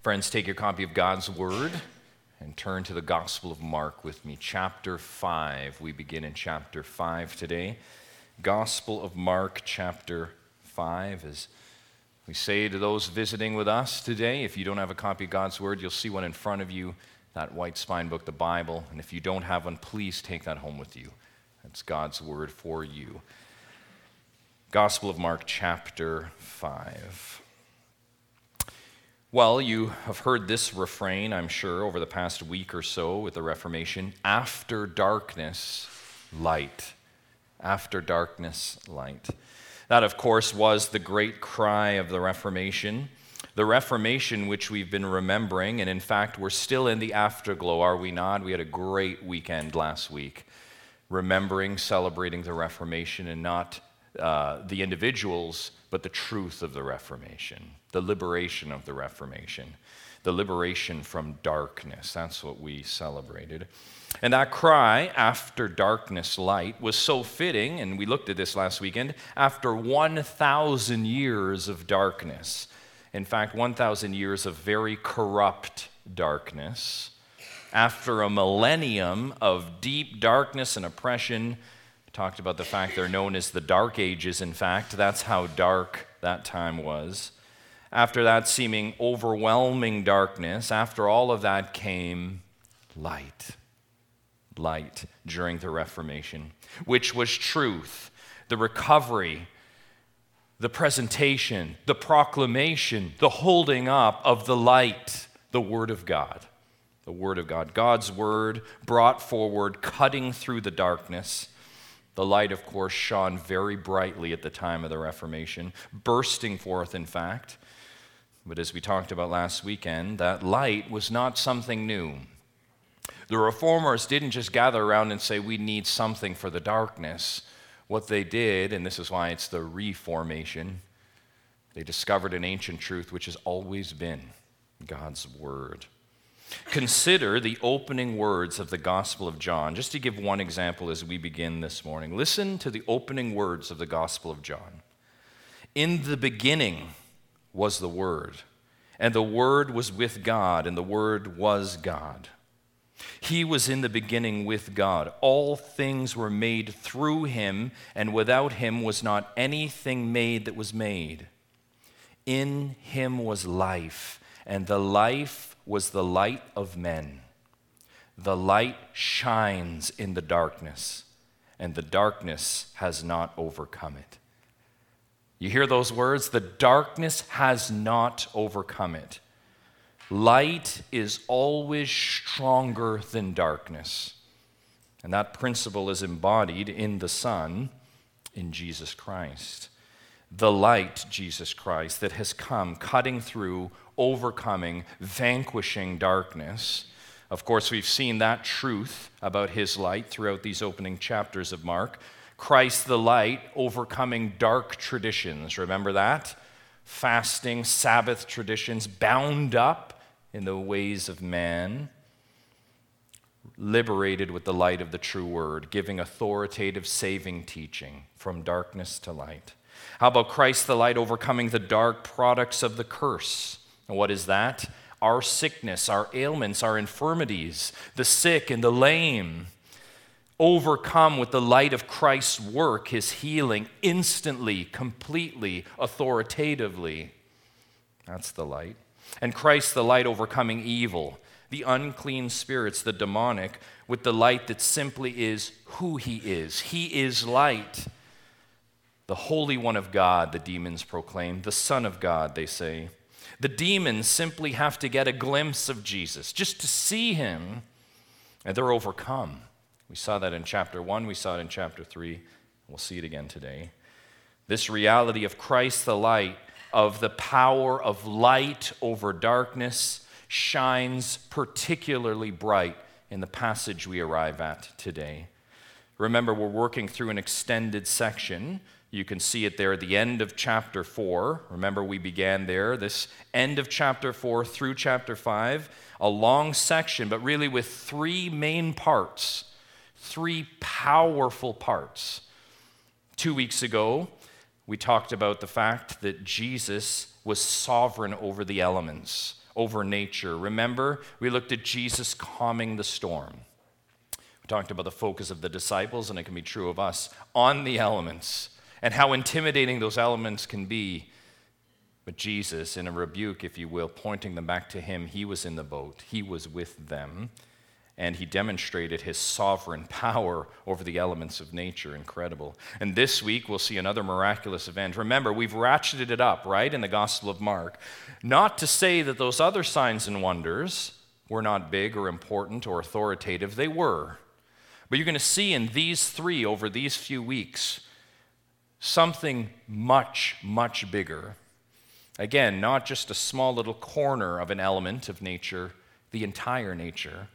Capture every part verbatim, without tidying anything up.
Friends, take your copy of God's Word and turn to the Gospel of Mark with me. Chapter five. We begin in chapter five today. Gospel of Mark, chapter five. As we say to those visiting with us today, if you don't have a copy of God's Word, you'll see one in front of you, that white spine book, the Bible. And if you don't have one, please take that home with you. That's God's Word for you. Gospel of Mark, chapter five. Well, you have heard this refrain, I'm sure, over the past week or so with the Reformation. After darkness, light. After darkness, light. That, of course, was the great cry of the Reformation. The Reformation, which we've been remembering, and in fact, we're still in the afterglow, are we not? We had a great weekend last week, remembering, celebrating the Reformation, and not uh, the individuals, but the truth of the Reformation, the liberation of the Reformation, the liberation from darkness. That's what we celebrated. And that cry, after darkness, light, was so fitting, and we looked at this last weekend, after one thousand years of darkness. In fact, one thousand years of very corrupt darkness. After a millennium of deep darkness and oppression, talked about the fact they're known as the Dark Ages, in fact. That's how dark that time was. After that seeming overwhelming darkness, after all of that came light. Light during the Reformation, which was truth, the recovery, the presentation, the proclamation, the holding up of the light, the Word of God. The Word of God. God's Word brought forward, cutting through the darkness. The light, of course, shone very brightly at the time of the Reformation, bursting forth, in fact. But as we talked about last weekend, that light was not something new. The Reformers didn't just gather around and say, we need something for the darkness. What they did, and this is why it's the Reformation, they discovered an ancient truth which has always been God's Word. Consider the opening words of the Gospel of John, just to give one example as we begin this morning. Listen to the opening words of the Gospel of John. In the beginning was the Word, and the Word was with God, and the Word was God. He was in the beginning with God. All things were made through him, and without him was not anything made that was made. In him was life, and the life was the light of men. The light shines in the darkness, and the darkness has not overcome it. You hear those words? The darkness has not overcome it. Light is always stronger than darkness. And that principle is embodied in the Son, in Jesus Christ. The light, Jesus Christ, that has come, cutting through, overcoming, vanquishing darkness. Of course, we've seen that truth about his light throughout these opening chapters of Mark. Christ the light, overcoming dark traditions. Remember that? Fasting, Sabbath traditions, bound up in the ways of man, liberated with the light of the true word, giving authoritative, saving teaching from darkness to light. How about Christ the light overcoming the dark products of the curse? And what is that? Our sickness, our ailments, our infirmities, the sick and the lame, overcome with the light of Christ's work, his healing, instantly, completely, authoritatively. That's the light. And Christ the light overcoming evil, the unclean spirits, the demonic, with the light that simply is who he is. He is light. The Holy One of God, the demons proclaim. The Son of God, they say. The demons simply have to get a glimpse of Jesus, just to see him, and they're overcome. We saw that in chapter one. We saw it in chapter three. We'll see it again today. This reality of Christ the light, of the power of light over darkness, shines particularly bright in the passage we arrive at today. Remember, we're working through an extended section. You can see it there at the end of chapter four. Remember, we began there, this end of chapter four through chapter five, a long section, but really with three main parts, three powerful parts. Two weeks ago, we talked about the fact that Jesus was sovereign over the elements, over nature. Remember, we looked at Jesus calming the storm. We talked about the focus of the disciples, and it can be true of us, on the elements and how intimidating those elements can be. But Jesus, in a rebuke, if you will, pointing them back to him, he was in the boat. He was with them, and he demonstrated his sovereign power over the elements of nature. Incredible. And this week, we'll see another miraculous event. Remember, we've ratcheted it up, right, in the Gospel of Mark. Not to say that those other signs and wonders were not big or important or authoritative. They were. But you're going to see in these three, over these few weeks, something much, much bigger. Again, not just a small little corner of an element of nature, the entire nature.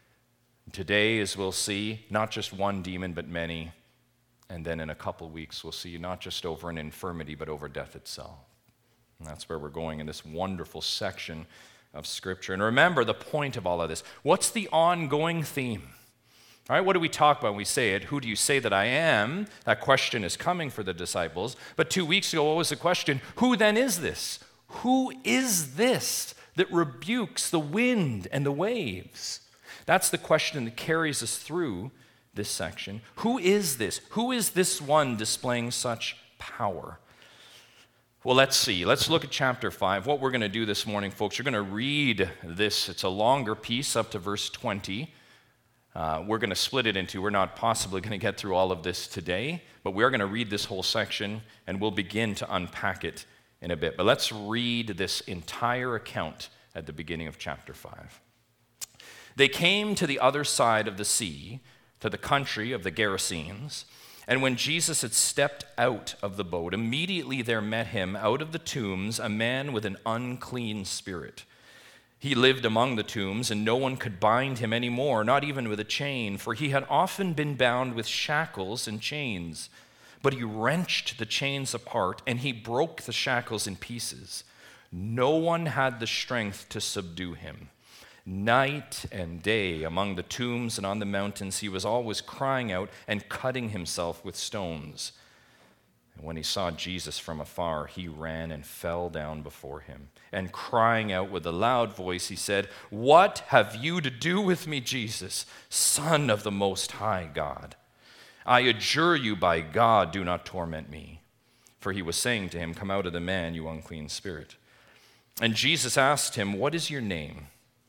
Today, as we'll see, not just one demon, but many. And then in a couple weeks, we'll see not just over an infirmity, but over death itself. And that's where we're going in this wonderful section of Scripture. And remember the point of all of this. What's the ongoing theme? All right, what do we talk about when we say it? Who do you say that I am? That question is coming for the disciples. But two weeks ago, what was the question? Who then is this? Who is this that rebukes the wind and the waves? That's the question that carries us through this section. Who is this? Who is this one displaying such power? Well, let's see. Let's look at chapter five. What we're going to do this morning, folks, you're going to read this. It's a longer piece up to verse twenty. Uh, we're going to split it into, we're not possibly going to get through all of this today, but we're going to read this whole section, and we'll begin to unpack it in a bit. But let's read this entire account at the beginning of chapter five. They came to the other side of the sea, to the country of the Gerasenes, and when Jesus had stepped out of the boat, immediately there met him out of the tombs a man with an unclean spirit. He lived among the tombs, and no one could bind him any more, not even with a chain, for he had often been bound with shackles and chains. But he wrenched the chains apart, and he broke the shackles in pieces. No one had the strength to subdue him. Night and day among the tombs and on the mountains, he was always crying out and cutting himself with stones. And when he saw Jesus from afar, he ran and fell down before him. And crying out with a loud voice, he said, "What have you to do with me, Jesus, Son of the Most High God? I adjure you by God, do not torment me." For he was saying to him, "Come out of the man, you unclean spirit." And Jesus asked him, "What is your name?"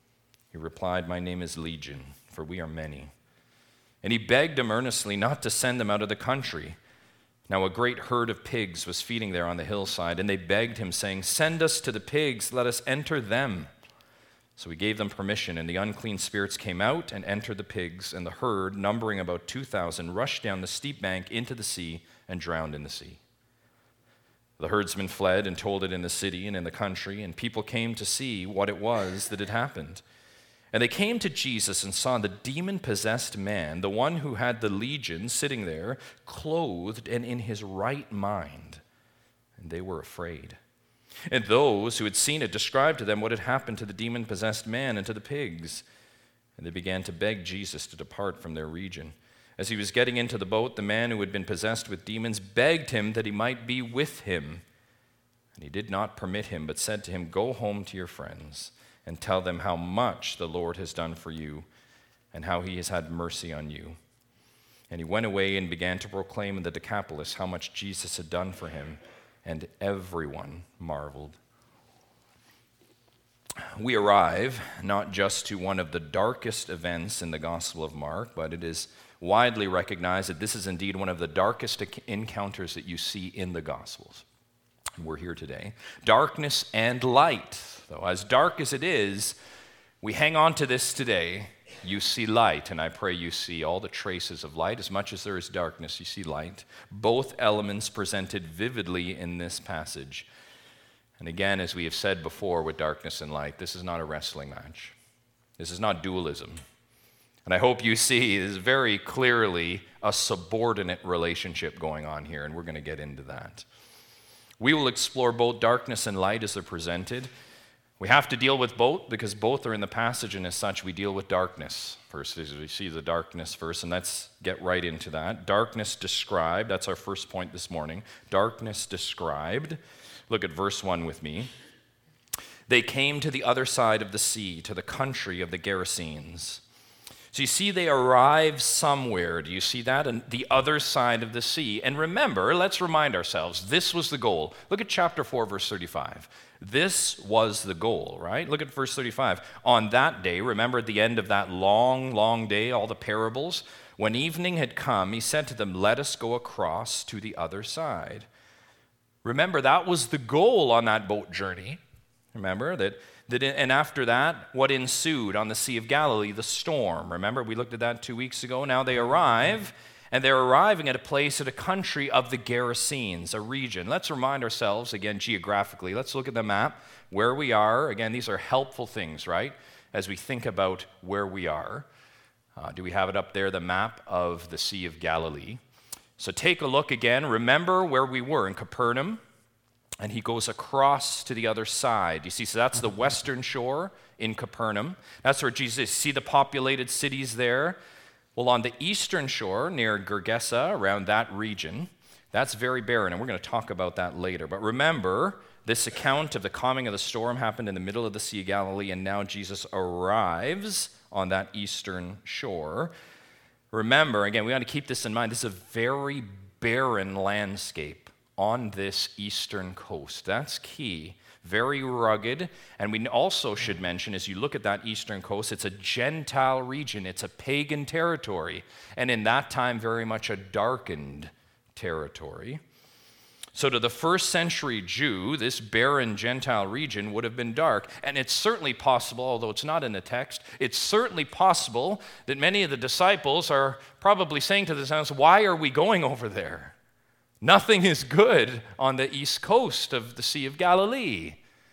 He replied, "My name is Legion, for we are many." And he begged him earnestly not to send them out of the country. Now a great herd of pigs was feeding there on the hillside, and they begged him, saying, "Send us to the pigs, let us enter them." So he gave them permission, and the unclean spirits came out and entered the pigs, and the herd, numbering about two thousand, rushed down the steep bank into the sea and drowned in the sea. The herdsmen fled and told it in the city and in the country, and people came to see what it was that had happened. And they came to Jesus and saw the demon-possessed man, the one who had the legion, sitting there, clothed and in his right mind. And they were afraid. And those who had seen it described to them what had happened to the demon-possessed man and to the pigs. And they began to beg Jesus to depart from their region. As he was getting into the boat, the man who had been possessed with demons begged him that he might be with him. And he did not permit him, but said to him, "Go home to your friends and tell them how much the Lord has done for you and how he has had mercy on you." And he went away and began to proclaim in the Decapolis how much Jesus had done for him, and everyone marveled. We arrive not just to one of the darkest events in the Gospel of Mark, but it is widely recognized that this is indeed one of the darkest encounters that you see in the Gospels. We're here today. Darkness and light. Though as dark as it is, we hang on to this today. You see light, and I pray you see all the traces of light. As much as there is darkness, you see light. Both elements presented vividly in this passage. And again, as we have said before with darkness and light, this is not a wrestling match. This is not dualism. And I hope you see there's very clearly a subordinate relationship going on here, and we're going to get into that. We will explore both darkness and light as they're presented. We have to deal with both because both are in the passage, and as such, we deal with darkness first. As we see the darkness first, and let's get right into that. Darkness described, that's our first point this morning. Darkness described. Look at verse one with me. they came to the other side of the sea, to the country of the Gerasenes. So you see, they arrive somewhere. Do you see that? On the other side of the sea. And remember, let's remind ourselves, this was the goal. Look at chapter four, verse thirty-five. This was the goal, right? Look at verse thirty-five. On that day, remember at the end of that long, long day, all the parables, when evening had come, he said to them, let us go across to the other side. Remember, that was the goal on that boat journey. Remember that, that, and after that, what ensued on the Sea of Galilee? The storm. Remember, we looked at that two weeks ago. Now they arrive, and they're arriving at a place, at a country of the Gerasenes, a region. Let's remind ourselves, again, geographically. Let's look at the map, where we are. Again, these are helpful things, right, as we think about where we are. Uh, do we have it up there, the map of the Sea of Galilee? So take a look again. Remember where we were in Capernaum, and he goes across to the other side. You see, so that's the western shore in Capernaum. That's where Jesus is. See the populated cities there? Well, on the eastern shore, near Gergesa, around that region, that's very barren, and we're going to talk about that later. But remember, this account of the calming of the storm happened in the middle of the Sea of Galilee, and now Jesus arrives on that eastern shore. Remember, again, we want to keep this in mind. This is a very barren landscape on this eastern coast. That's key. Very rugged. And we also should mention, as you look at that eastern coast, it's a Gentile region. It's a pagan territory. And in that time, very much a darkened territory. So to the first century Jew, this barren Gentile region would have been dark. And it's certainly possible, although it's not in the text, it's certainly possible that many of the disciples are probably saying to themselves, why are we going over there? Nothing is good on the east coast of the Sea of Galilee.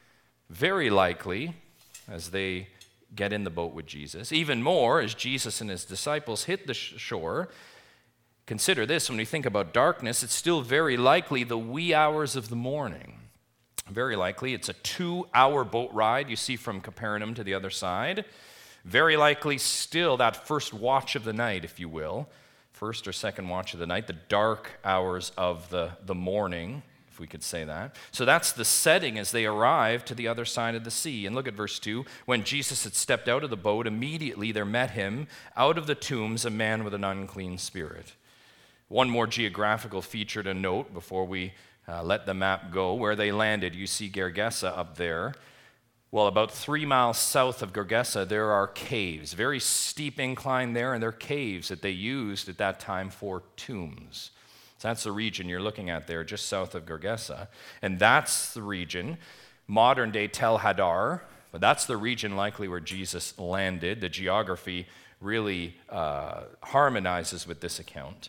Very likely, as they get in the boat with Jesus, even more as Jesus and his disciples hit the shore. Consider this, when we think about darkness, it's still very likely the wee hours of the morning. Very likely it's a two-hour boat ride, you see, from Capernaum to the other side. Very likely still that first watch of the night, if you will, first or second watch of the night, the dark hours of the, the morning, if we could say that. So that's the setting as they arrive to the other side of the sea. And look at verse two. When Jesus had stepped out of the boat, immediately there met him out of the tombs a man with an unclean spirit. One more geographical feature to note before we uh, let the map go. Where they landed, you see Gergesa up there. Well, about three miles south of Gergesa, there are caves. Very steep incline there, and they're caves that they used at that time for tombs. So that's the region you're looking at there, just south of Gergesa. And that's the region, modern-day Tel Hadar, but that's the region likely where Jesus landed. The geography really uh, harmonizes with this account.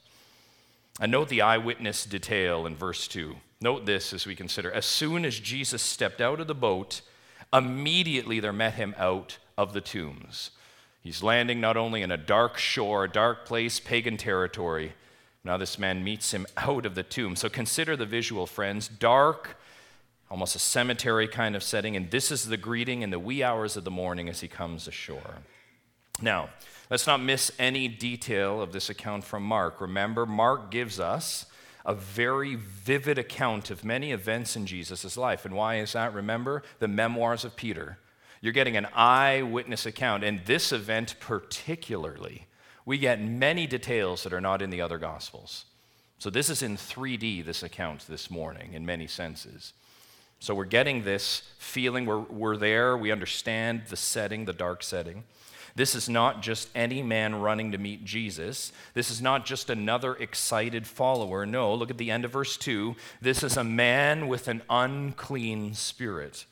And note the eyewitness detail in verse two. Note this as we consider. As soon as Jesus stepped out of the boat, immediately there met him out of the tombs. He's landing not only in a dark shore, a dark place, pagan territory. Now this man meets him out of the tomb. So consider the visual, friends. Dark, almost a cemetery kind of setting. And this is the greeting in the wee hours of the morning as he comes ashore. Now, let's not miss any detail of this account from Mark. Remember, Mark gives us a very vivid account of many events in Jesus' life. And why is that? Remember, the memoirs of Peter. You're getting an eyewitness account. And this event particularly, we get many details that are not in the other Gospels. So this is in three D, this account this morning, in many senses. So we're getting this feeling, we're, we're there, we understand the setting, the dark setting. This is not just any man running to meet Jesus. This is not just another excited follower. No, look at the end of verse two. This is a man with an unclean spirit.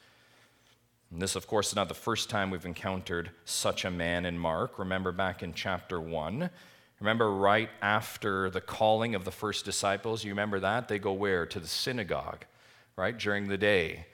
And this, of course, is not the first time we've encountered such a man in Mark. Remember back in chapter one. Remember right after the calling of the first disciples, you remember that? They go where? To the synagogue, right, during the day.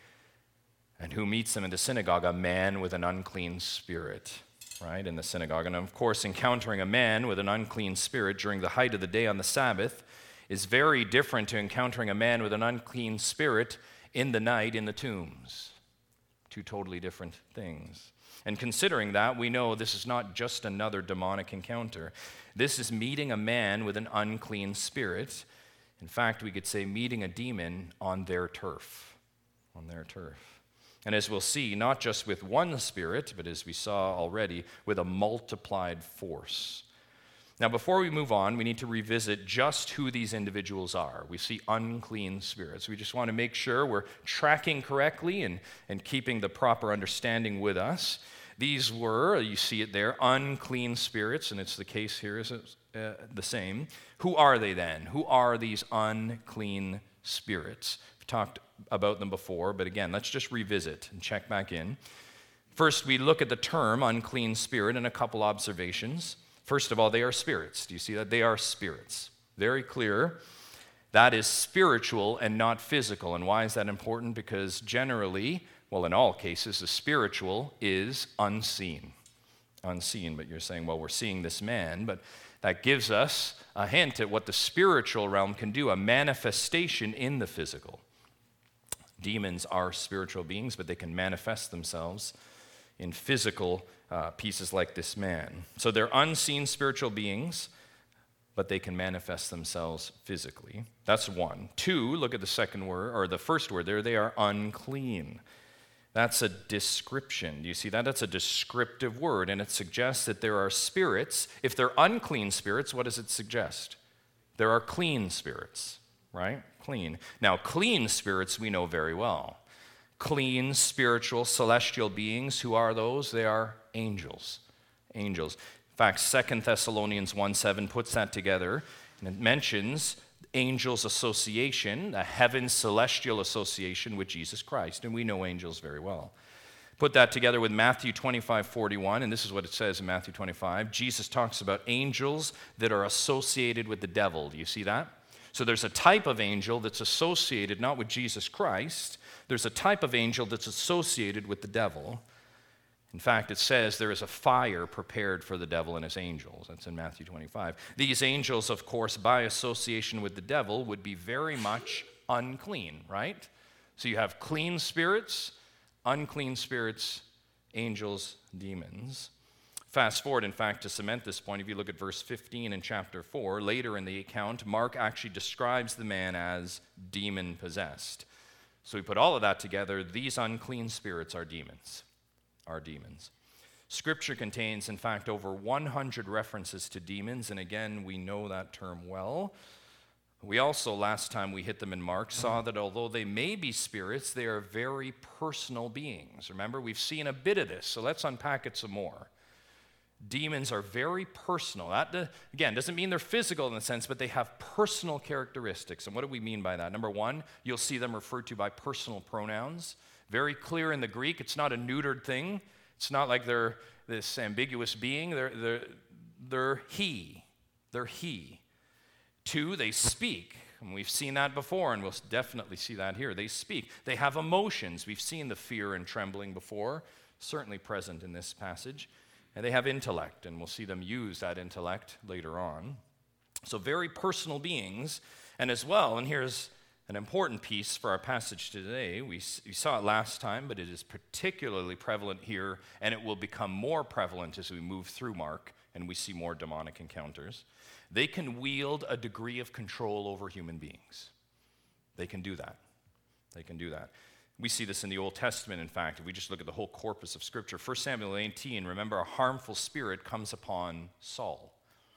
And who meets them in the synagogue? A man with an unclean spirit. Right, in the synagogue. And of course, encountering a man with an unclean spirit during the height of the day on the Sabbath is very different to encountering a man with an unclean spirit in the night in the tombs. Two totally different things. And considering that, we know this is not just another demonic encounter. This is meeting a man with an unclean spirit. In fact, we could say meeting a demon on their turf. On their turf. And as we'll see, not just with one spirit, but as we saw already, with a multiplied force. Now, before we move on, we need to revisit just who these individuals are. We see unclean spirits. We just want to make sure we're tracking correctly and, and keeping the proper understanding with us. These were, you see it there, unclean spirits, and it's the case here, is it, uh, the same. Who are they then? Who are these unclean spirits? We've talked about them before, but again, let's just revisit and check back in. First, we look at the term unclean spirit and a couple observations. First of all, they are spirits. Do you see that? They are spirits. Very clear. That is spiritual and not physical. And why is that important? Because generally, well, in all cases, the spiritual is unseen. Unseen, but you're saying, well, we're seeing this man, but that gives us a hint at what the spiritual realm can do, a manifestation in the physical. Demons are spiritual beings, but they can manifest themselves in physical uh, pieces like this man. So they're unseen spiritual beings, but they can manifest themselves physically. That's one. Two, look at the second word, or the first word there, they are unclean. That's a description. Do you see that? That's a descriptive word, and it suggests that there are spirits. If they're unclean spirits, what does it suggest? There are clean spirits, right? Clean. Now, clean spirits we know very well. Clean, spiritual, celestial beings. Who are those? They are angels. Angels. In fact, Second Thessalonians one seven puts that together, and it mentions angels' association, a heaven celestial association with Jesus Christ, and we know angels very well. Put that together with Matthew twenty-five forty-one, and this is what it says in Matthew twenty-five. Jesus talks about angels that are associated with the devil. Do you see that? So there's a type of angel that's associated not with Jesus Christ. There's a type of angel that's associated with the devil. In fact, it says there is a fire prepared for the devil and his angels. That's in Matthew twenty-five. These angels, of course, by association with the devil, would be very much unclean, right? So you have clean spirits, unclean spirits, angels, demons. Fast forward, in fact, to cement this point, if you look at verse fifteen in chapter four, later in the account, Mark actually describes the man as demon-possessed. So we put all of that together. These unclean spirits are demons. Are demons. Scripture contains, in fact, over one hundred references to demons, and again, we know that term well. We also, last time we hit them in Mark, saw that although they may be spirits, they are very personal beings. Remember, we've seen a bit of this, so let's unpack it some more. Demons are very personal. That, again, doesn't mean they're physical in the sense, but they have personal characteristics. And what do we mean by that? Number one, you'll see them referred to by personal pronouns. Very clear in the Greek. It's not a neutered thing. It's not like they're this ambiguous being. They're, they're, they're he. They're he. Two, they speak. And we've seen that before, and we'll definitely see that here. They speak. They have emotions. We've seen the fear and trembling before, certainly present in this passage. And they have intellect, and we'll see them use that intellect later on. So very personal beings, and as well, and here's an important piece for our passage today. We, we saw it last time, but it is particularly prevalent here, and it will become more prevalent as we move through Mark and we see more demonic encounters. They can wield a degree of control over human beings. They can do that. They can do that. We see this in the Old Testament, in fact, if we just look at the whole corpus of Scripture. First Samuel eighteen, remember, a harmful spirit comes upon Saul.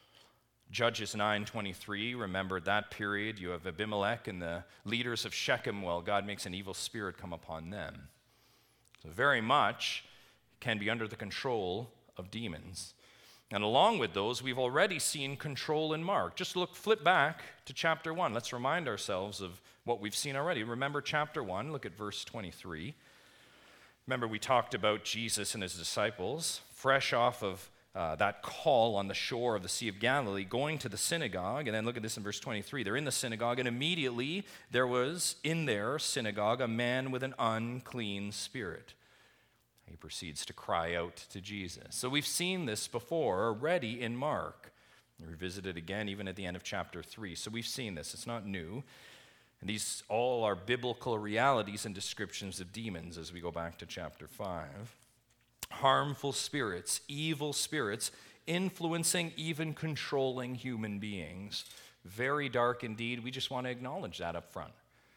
Judges nine twenty-three, remember that period. You have Abimelech and the leaders of Shechem. Well, God makes an evil spirit come upon them. So very much can be under the control of demons. And along with those, we've already seen control in Mark. Just look, flip back to chapter one. Let's remind ourselves of what we've seen already. Remember chapter one, look at verse twenty-three. Remember we talked about Jesus and his disciples, fresh off of uh, that call on the shore of the Sea of Galilee, going to the synagogue. And then look at this in verse twenty-three. They're in the synagogue, and immediately there was in their synagogue a man with an unclean spirit. He proceeds to cry out to Jesus. So we've seen this before already in Mark. We revisit it again even at the end of chapter three. So we've seen this. It's not new. And these all are biblical realities and descriptions of demons as we go back to chapter five. Harmful spirits, evil spirits, influencing, even controlling human beings. Very dark indeed. We just want to acknowledge that up front.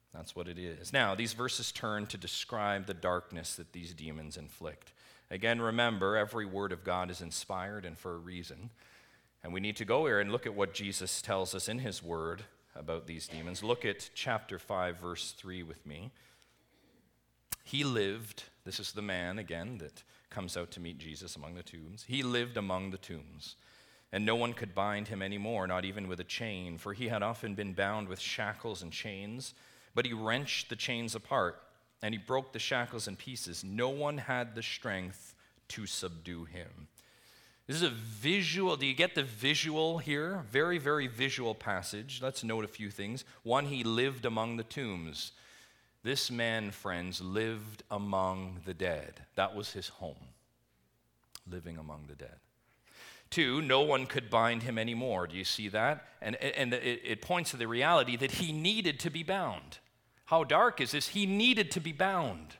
That's what it is. Now, these verses turn to describe the darkness that these demons inflict. Again, remember, every word of God is inspired and for a reason. And we need to go here and look at what Jesus tells us in his word about these demons. Look at chapter five, verse three with me. He lived, this is the man, again, that comes out to meet Jesus among the tombs. He lived among the tombs, and no one could bind him anymore, not even with a chain, for he had often been bound with shackles and chains. But he wrenched the chains apart, and he broke the shackles in pieces. No one had the strength to subdue him. This is a visual, do you get the visual here? Very, very visual passage. Let's note a few things. One, he lived among the tombs. This man, friends, lived among the dead. That was his home, living among the dead. Two, no one could bind him anymore. Do you see that? And, and it, it points to the reality that he needed to be bound. How dark is this? He needed to be bound.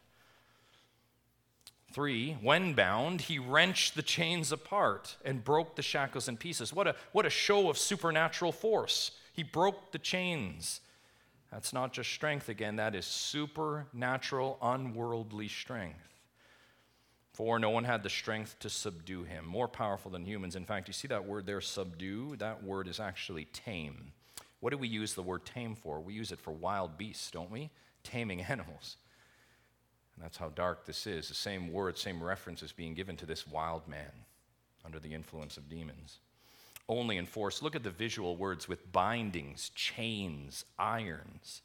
Three, when bound, he wrenched the chains apart and broke the shackles in pieces. What a, what a show of supernatural force. He broke the chains. That's not just strength again, that is supernatural, unworldly strength. Four, no one had the strength to subdue him. More powerful than humans. In fact, you see that word there, subdue? That word is actually tame. What do we use the word tame for? We use it for wild beasts, don't we? Taming animals. And that's how dark this is. The same word, same reference is being given to this wild man under the influence of demons. Only enforced. Look at the visual words with bindings, chains, irons.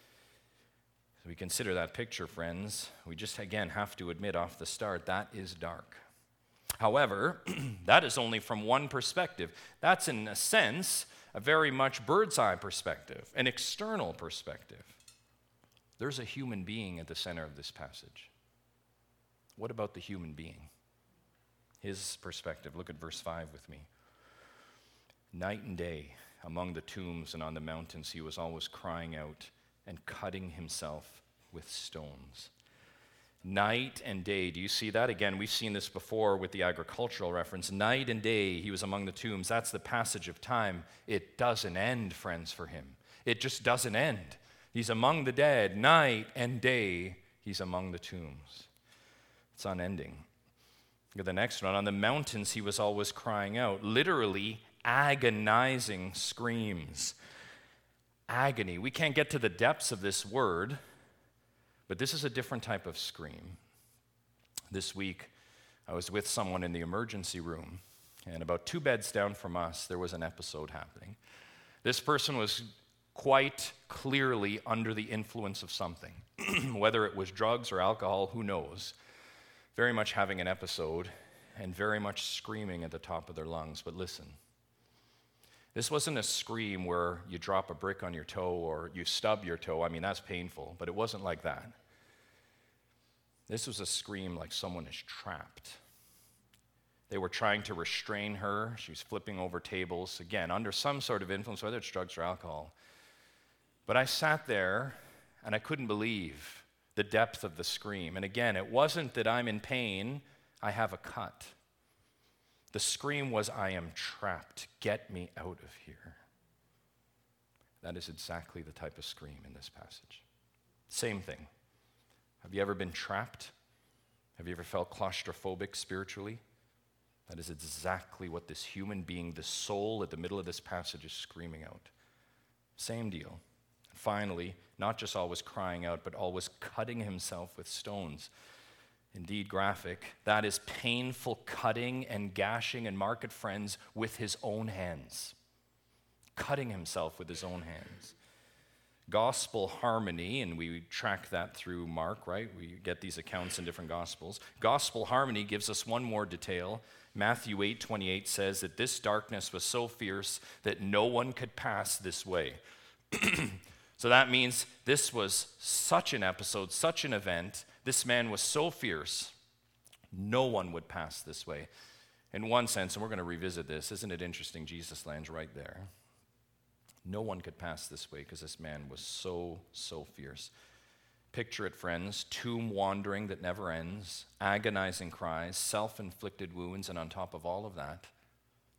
So we consider that picture, friends. We just, again, have to admit off the start, that is dark. However, that is only from one perspective. That's, in a sense, a very much bird's eye perspective, an external perspective. There's a human being at the center of this passage. What about the human being? His perspective. Look at verse five with me. Night and day, among the tombs and on the mountains, he was always crying out and cutting himself with stones. Night and day, do you see that? Again, we've seen this before with the agricultural reference. Night and day, he was among the tombs. That's the passage of time. It doesn't end, friends, for him. It just doesn't end. He's among the dead. Night and day, he's among the tombs. It's unending. Look at the next one. On the mountains, he was always crying out. Literally, agonizing screams. Agony. We can't get to the depths of this word, but this is a different type of scream. This week, I was with someone in the emergency room, and about two beds down from us, there was an episode happening. This person was quite clearly under the influence of something, whether it was drugs or alcohol, who knows. Very much having an episode and very much screaming at the top of their lungs. But listen, this wasn't a scream where you drop a brick on your toe or you stub your toe. I mean, that's painful, but it wasn't like that. This was a scream like someone is trapped. They were trying to restrain her. She was flipping over tables, again, under some sort of influence, whether it's drugs or alcohol. But I sat there, and I couldn't believe the depth of the scream. And again, it wasn't that I'm in pain, I have a cut. The scream was, I am trapped. Get me out of here. That is exactly the type of scream in this passage. Same thing. Have you ever been trapped? Have you ever felt claustrophobic spiritually? That is exactly what this human being, the soul at the middle of this passage, is screaming out. Same deal. Finally, not just always crying out, but always cutting himself with stones. Indeed, graphic. That is painful cutting and gashing, and mark it, friends, with his own hands. Cutting himself with his own hands. Gospel harmony, and we track that through Mark, right? We get these accounts in different Gospels. Gospel harmony gives us one more detail. Matthew eight twenty-eight says that this darkness was so fierce that no one could pass this way. So that means this was such an episode, such an event. This man was so fierce, no one would pass this way. In one sense, and we're going to revisit this, isn't it interesting? Jesus lands right there. No one could pass this way because this man was so, so fierce. Picture it, friends, tomb wandering that never ends, agonizing cries, self-inflicted wounds, and on top of all of that,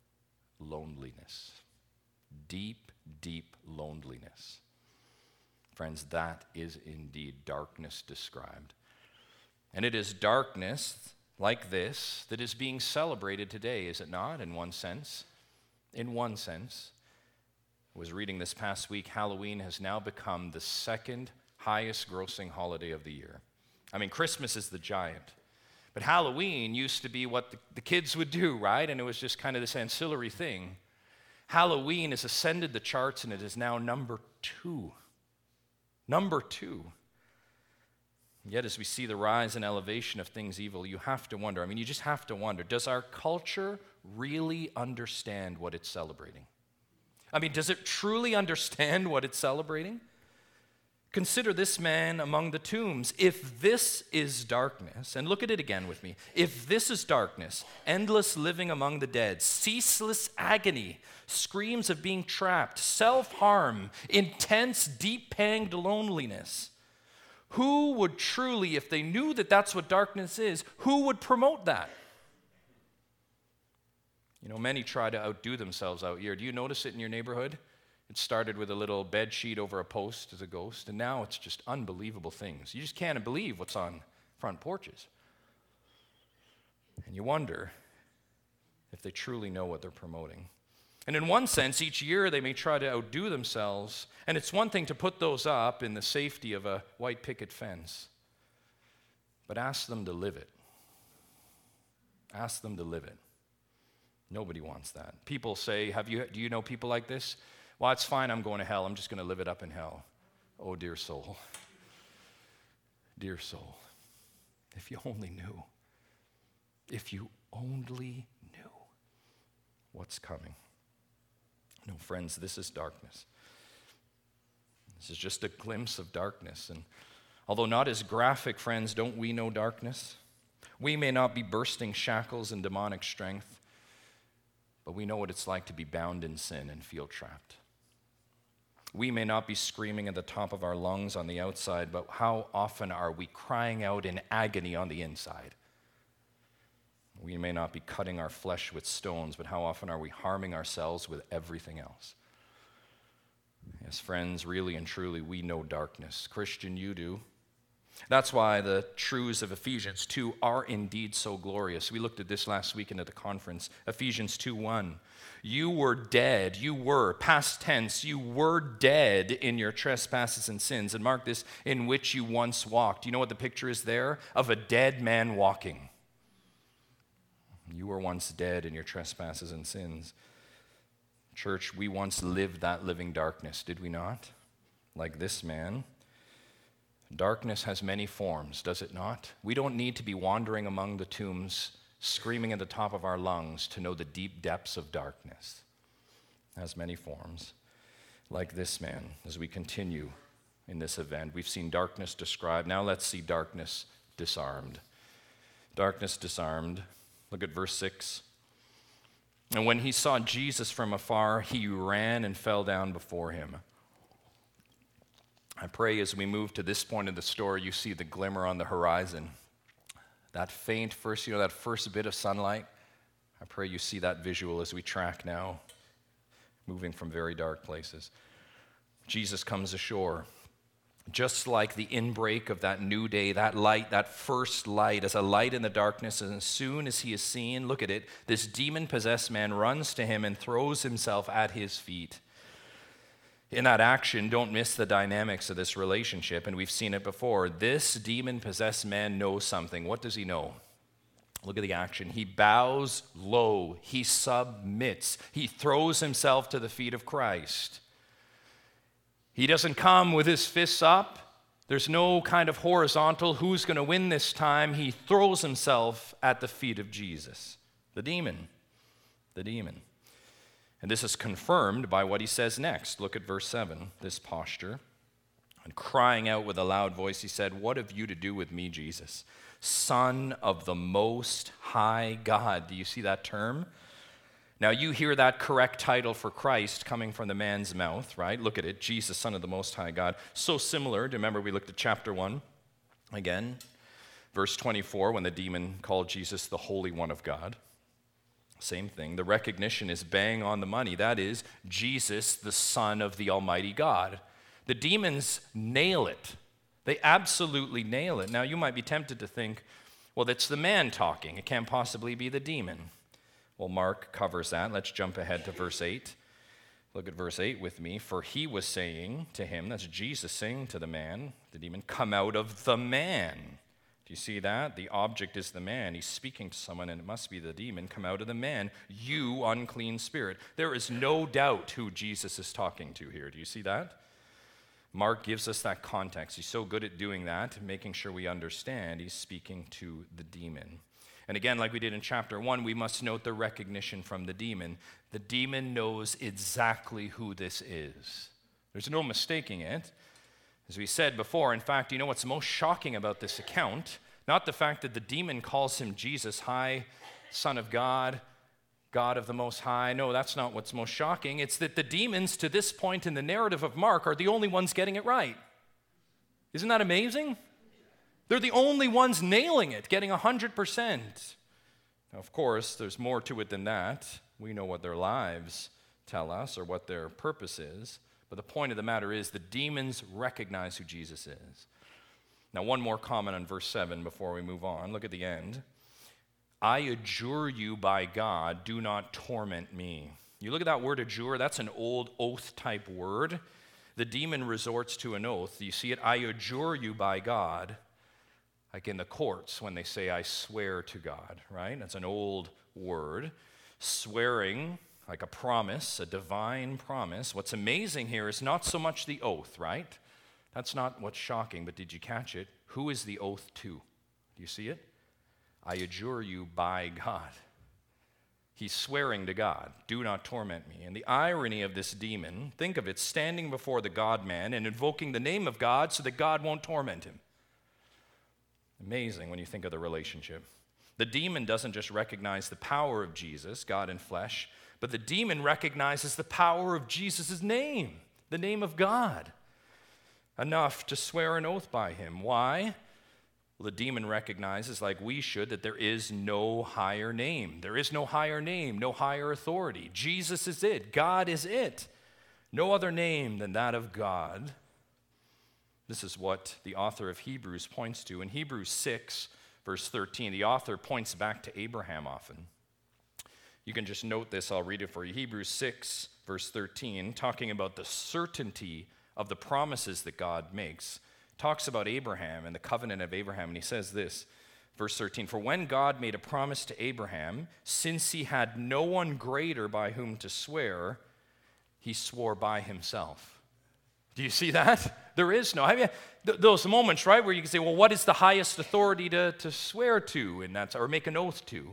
loneliness. Deep, deep loneliness. Friends, that is indeed darkness described. And it is darkness like this that is being celebrated today, is it not, in one sense? In one sense. I was reading this past week, Halloween has now become the second highest grossing holiday of the year. I mean, Christmas is the giant. But Halloween used to be what the, the kids would do, right? And it was just kind of this ancillary thing. Halloween has ascended the charts and it is now number two. Number two. Yet as we see the rise and elevation of things evil, you have to wonder, I mean, you just have to wonder, does our culture really understand what it's celebrating? I mean, does it truly understand what it's celebrating? Consider this man among the tombs. If this is darkness, and look at it again with me, if this is darkness, endless living among the dead, ceaseless agony, screams of being trapped, self-harm, intense, deep-panged loneliness, who would truly, if they knew that that's what darkness is, who would promote that? You know, many try to outdo themselves out here. Do you notice it in your neighborhood? It started with a little bed sheet over a post as a ghost, and now it's just unbelievable things. You just can't believe what's on front porches. And you wonder if they truly know what they're promoting. And in one sense, each year they may try to outdo themselves, and it's one thing to put those up in the safety of a white picket fence, but ask them to live it. Ask them to live it. Nobody wants that. People say, "Have you? Do you know people like this? Well, it's fine, I'm going to hell. I'm just going to live it up in hell." Oh, dear soul. Dear soul. If you only knew. If you only knew what's coming. No, friends, this is darkness. This is just a glimpse of darkness. And although not as graphic, friends, don't we know darkness? We may not be bursting shackles and demonic strength, but we know what it's like to be bound in sin and feel trapped. We may not be screaming at the top of our lungs on the outside, but how often are we crying out in agony on the inside? We may not be cutting our flesh with stones, but how often are we harming ourselves with everything else? Yes, friends, really and truly, we know darkness. Christian, you do. That's why the truths of Ephesians two are indeed so glorious. We looked at this last weekend at the conference. Ephesians two one. You were dead. You were, past tense, you were dead in your trespasses and sins. And mark this, in which you once walked. You know what the picture is there? Of a dead man walking. You were once dead in your trespasses and sins. Church, we once lived that living darkness, did we not? Like this man. Darkness has many forms, does it not? We don't need to be wandering among the tombs, screaming at the top of our lungs to know the deep depths of darkness. It has many forms. Like this man, as we continue in this event, we've seen darkness described. Now let's see darkness disarmed. Darkness disarmed. Look at verse six. And when he saw Jesus from afar, he ran and fell down before him. I pray as we move to this point of the story, you see the glimmer on the horizon. That faint first, you know, that first bit of sunlight. I pray you see that visual as we track now, moving from very dark places. Jesus comes ashore. Just like the inbreak of that new day, that light, that first light, as a light in the darkness, and as soon as he is seen, look at it, this demon-possessed man runs to him and throws himself at his feet. In that action, don't miss the dynamics of this relationship, and we've seen it before. This demon-possessed man knows something. What does he know? Look at the action. He bows low. He submits. He throws himself to the feet of Christ. He doesn't come with his fists up. There's no kind of horizontal, who's going to win this time? He throws himself at the feet of Jesus, the demon, the demon. And this is confirmed by what he says next. Look at verse seven, this posture. And crying out with a loud voice, he said, "What have you to do with me, Jesus, Son of the Most High God?" Do you see that term? Now you hear that correct title for Christ coming from the man's mouth, right? Look at it, Jesus, Son of the Most High God. So similar, do you remember we looked at chapter one? Again, verse twenty-four, when the demon called Jesus the Holy One of God. Same thing. The recognition is bang on the money. That is, Jesus, the Son of the Almighty God. The demons nail it. They absolutely nail it. Now, you might be tempted to think, well, that's the man talking. It can't possibly be the demon. Well, Mark covers that. Let's jump ahead to verse eight. Look at verse eight with me. For he was saying to him, that's Jesus saying to the man, the demon, come out of the man. Do you see that? The object is the man. He's speaking to someone, and it must be the demon. Come out of the man, you unclean spirit. There is no doubt who Jesus is talking to here. Do you see that? Mark gives us that context. He's so good at doing that, making sure we understand he's speaking to the demon. And again, like we did in chapter one, we must note the recognition from the demon. The demon knows exactly who this is. There's no mistaking it. As we said before, in fact, you know what's most shocking about this account? Not the fact that the demon calls him Jesus, High, Son of God, God of the Most High. No, that's not what's most shocking. It's that the demons, to this point in the narrative of Mark, are the only ones getting it right. Isn't that amazing? They're the only ones nailing it, getting one hundred percent. Now, of course, there's more to it than that. We know what their lives tell us or what their purpose is. But the point of the matter is the demons recognize who Jesus is. Now, one more comment on verse seven before we move on. Look at the end. I adjure you by God, do not torment me. You look at that word adjure, that's an old oath-type word. The demon resorts to an oath. You see it? I adjure you by God. Like in the courts when they say, I swear to God, right? That's an old word. Swearing, like a promise, a divine promise. What's amazing here is not so much the oath, right? That's not what's shocking, but did you catch it? Who is the oath to? Do you see it? I adjure you by God. He's swearing to God, do not torment me. And the irony of this demon, think of it, standing before the God-man and invoking the name of God so that God won't torment him. Amazing when you think of the relationship. The demon doesn't just recognize the power of Jesus, God in flesh, but the demon recognizes the power of Jesus' name, the name of God, enough to swear an oath by him. Why? Well, the demon recognizes, like we should, that there is no higher name. There is no higher name, no higher authority. Jesus is it. God is it. No other name than that of God. This is what the author of Hebrews points to. In Hebrews six, verse thirteen, the author points back to Abraham often. You can just note this, I'll read it for you. Hebrews six, verse thirteen, talking about the certainty of the promises that God makes, talks about Abraham and the covenant of Abraham, and he says this, verse thirteen, for when God made a promise to Abraham, since he had no one greater by whom to swear, he swore by himself. Do you see that? There is no. I mean, th- those moments, right, where you can say, well, what is the highest authority to, to swear to, and that's, or make an oath to?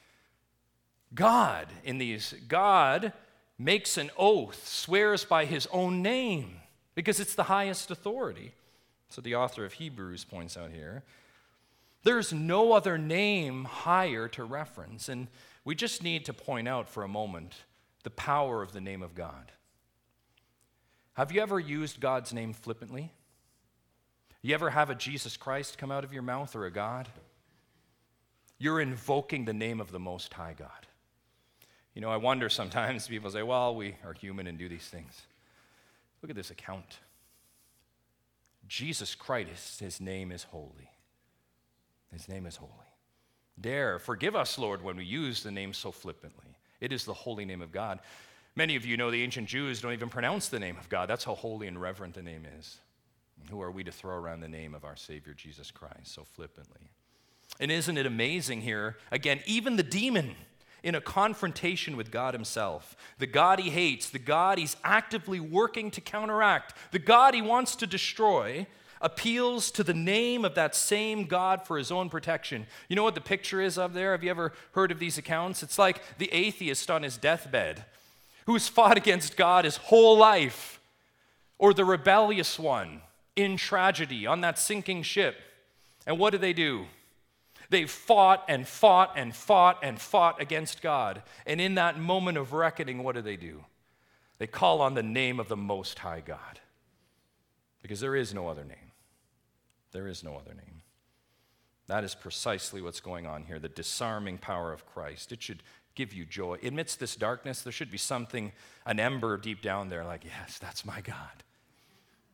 God, in these, God makes an oath, swears by his own name, because it's the highest authority. So the author of Hebrews points out here, there's no other name higher to reference, and we just need to point out for a moment the power of the name of God. Have you ever used God's name flippantly? You ever have a Jesus Christ come out of your mouth or a God? You're invoking the name of the Most High God. You know, I wonder sometimes people say, well, we are human and do these things. Look at this account. Jesus Christ, his name is holy. His name is holy. Dare, forgive us, Lord, when we use the name so flippantly. It is the holy name of God. Many of you know the ancient Jews don't even pronounce the name of God. That's how holy and reverent the name is. Who are we to throw around the name of our Savior Jesus Christ so flippantly? And isn't it amazing here, again, even the demon in a confrontation with God himself, the God he hates, the God he's actively working to counteract, the God he wants to destroy, appeals to the name of that same God for his own protection. You know what the picture is up there? Have you ever heard of these accounts? It's like the atheist on his deathbed who's fought against God his whole life, or the rebellious one in tragedy on that sinking ship. And what do they do? They fought and fought and fought and fought against God. And in that moment of reckoning, what do they do? They call on the name of the Most High God. Because there is no other name. There is no other name. That is precisely what's going on here, the disarming power of Christ. It should give you joy. Amidst this darkness, there should be something, an ember deep down there like, yes, that's my God.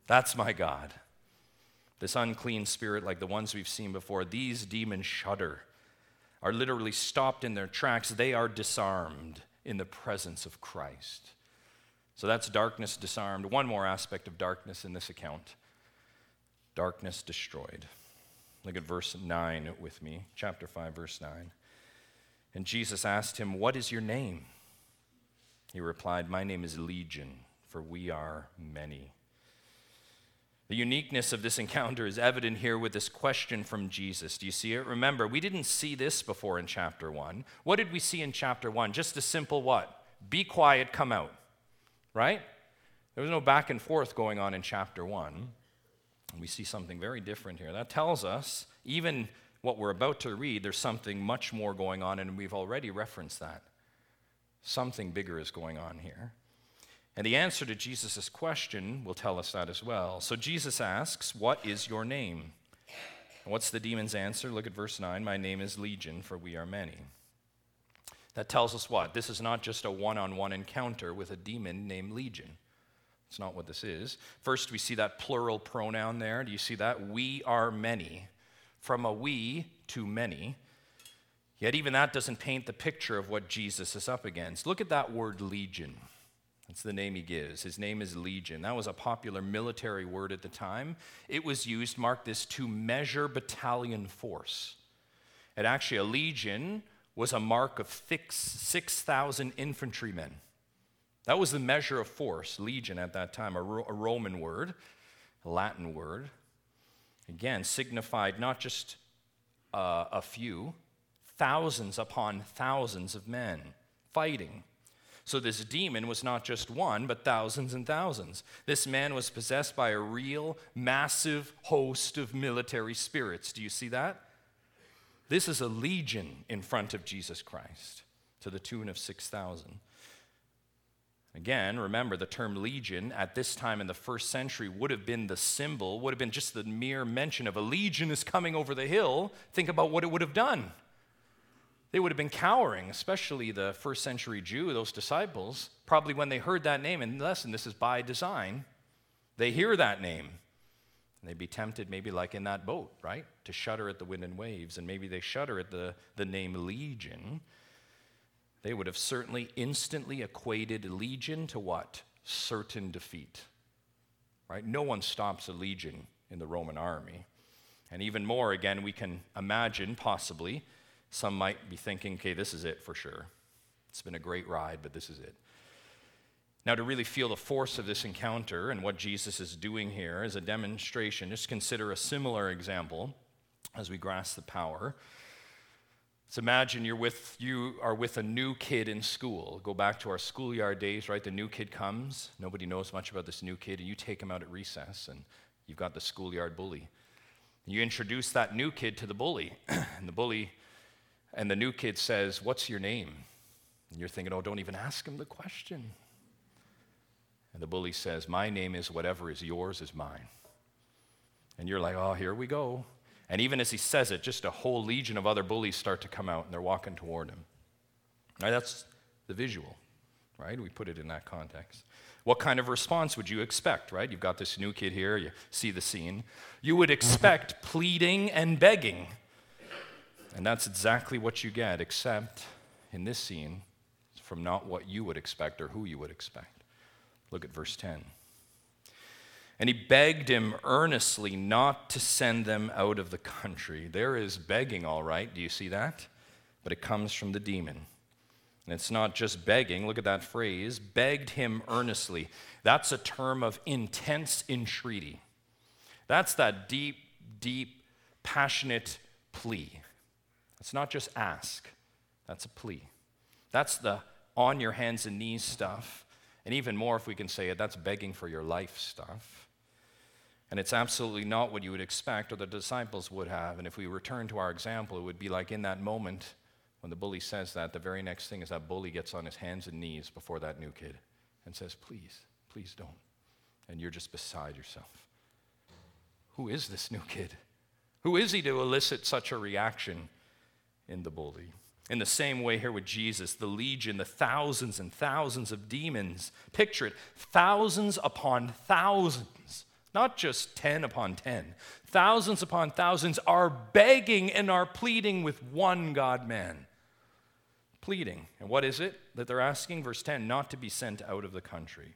That's my God. This unclean spirit, like the ones we've seen before, these demons shudder, are literally stopped in their tracks. They are disarmed in the presence of Christ. So that's darkness disarmed. One more aspect of darkness in this account. Darkness destroyed. Look at verse nine with me, chapter five, verse nine. And Jesus asked him, "What is your name?" He replied, "My name is Legion, for we are many." The uniqueness of this encounter is evident here with this question from Jesus. Do you see it? Remember, we didn't see this before in chapter one. What did we see in chapter one? Just a simple what? Be quiet, come out. Right? There was no back and forth going on in chapter one. We see something very different here. That tells us, even what we're about to read, there's something much more going on, and we've already referenced that. Something bigger is going on here. And the answer to Jesus' question will tell us that as well. So Jesus asks, "What is your name?" And what's the demon's answer? Look at verse nine. "My name is Legion, for we are many." That tells us what? This is not just a one-on-one encounter with a demon named Legion. It's not what this is. First, we see that plural pronoun there. Do you see that? We are many. From a we to many. Yet even that doesn't paint the picture of what Jesus is up against. Look at that word Legion. That's the name he gives. His name is Legion. That was a popular military word at the time. It was used, mark this, to measure battalion force. And actually, a legion was a mark of six thousand infantrymen. That was the measure of force, legion at that time, a, Ro- a Roman word, a Latin word. Again, signified not just uh, a few, thousands upon thousands of men fighting. So this demon was not just one, but thousands and thousands. This man was possessed by a real, massive host of military spirits. Do you see that? This is a legion in front of Jesus Christ, to the tune of six thousand. Again, remember the term legion at this time in the first century would have been the symbol, would have been just the mere mention of a legion is coming over the hill. Think about what it would have done. They would have been cowering, especially the first century Jew, those disciples, probably when they heard that name. And listen, this is by design. They hear that name. And they'd be tempted, maybe like in that boat, right? To shudder at the wind and waves. And maybe they shudder at the, the name Legion. They would have certainly instantly equated legion to what? Certain defeat. Right? No one stops a legion in the Roman army. And even more, again, we can imagine, possibly, some might be thinking, okay, this is it for sure. It's been a great ride, but this is it. Now, to really feel the force of this encounter and what Jesus is doing here as a demonstration, just consider a similar example as we grasp the power. So imagine you're with, you are with a new kid in school. Go back to our schoolyard days, right? The new kid comes. Nobody knows much about this new kid, and you take him out at recess, and you've got the schoolyard bully. You introduce that new kid to the bully, and the bully and the new kid says, "What's your name?" And you're thinking, oh, don't even ask him the question. And the bully says, "My name is whatever is yours is mine." And you're like, oh, here we go. And even as he says it, just a whole legion of other bullies start to come out, and they're walking toward him. Right, that's the visual, right? We put it in that context. What kind of response would you expect, right? You've got this new kid here, you see the scene. You would expect pleading and begging. And that's exactly what you get, except in this scene, from not what you would expect or who you would expect. Look at verse ten. And he begged him earnestly not to send them out of the country. There is begging, all right. Do you see that? But it comes from the demon. And it's not just begging. Look at that phrase, begged him earnestly. That's a term of intense entreaty. That's that deep, deep, passionate plea. It's not just ask. That's a plea. That's the on your hands and knees stuff. And even more, if we can say it, that's begging for your life stuff. And it's absolutely not what you would expect or the disciples would have. And if we return to our example, it would be like in that moment when the bully says that, the very next thing is that bully gets on his hands and knees before that new kid and says, please, please don't. And you're just beside yourself. Who is this new kid? Who is he to elicit such a reaction in the bully? In the same way here with Jesus, the legion, the thousands and thousands of demons, picture it, thousands upon thousands not just ten upon ten, thousands upon thousands are begging and are pleading with one God-man. Pleading. And what is it that they're asking? Verse ten, not to be sent out of the country.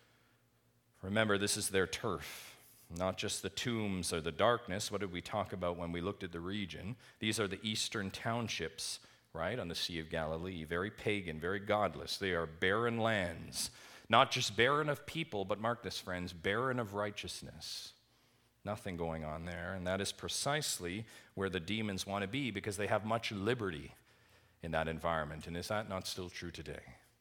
Remember, this is their turf, not just the tombs or the darkness. What did we talk about when we looked at the region? These are the eastern townships, right, on the Sea of Galilee. Very pagan, very godless. They are barren lands. Not just barren of people, but mark this, friends, barren of righteousness. Nothing going on there. And that is precisely where the demons want to be, because they have much liberty in that environment. And is that not still true today?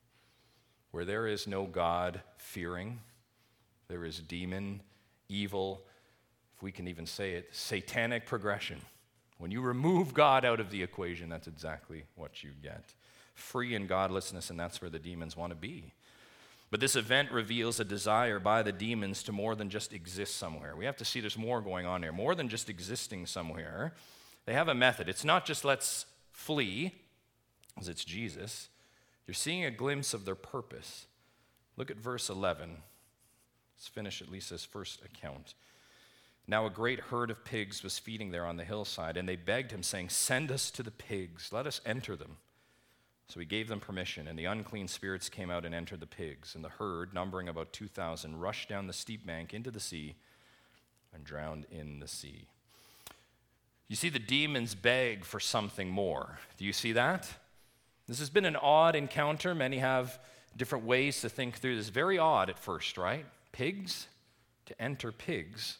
Where there is no God fearing, there is demon, evil, if we can even say it, satanic progression. When you remove God out of the equation, that's exactly what you get. Free in godlessness, and that's where the demons want to be. But this event reveals a desire by the demons to more than just exist somewhere. We have to see there's more going on here, more than just existing somewhere. They have a method. It's not just let's flee, because it's Jesus. You're seeing a glimpse of their purpose. Look at verse eleven. Let's finish at least this first account. Now a great herd of pigs was feeding there on the hillside, and they begged him, saying, "Send us to the pigs, let us enter them." So he gave them permission, and the unclean spirits came out and entered the pigs, and the herd, numbering about two thousand, rushed down the steep bank into the sea and drowned in the sea. You see, the demons beg for something more. Do you see that? This has been an odd encounter. Many have different ways to think through this. Very odd at first, right? Pigs, to enter pigs.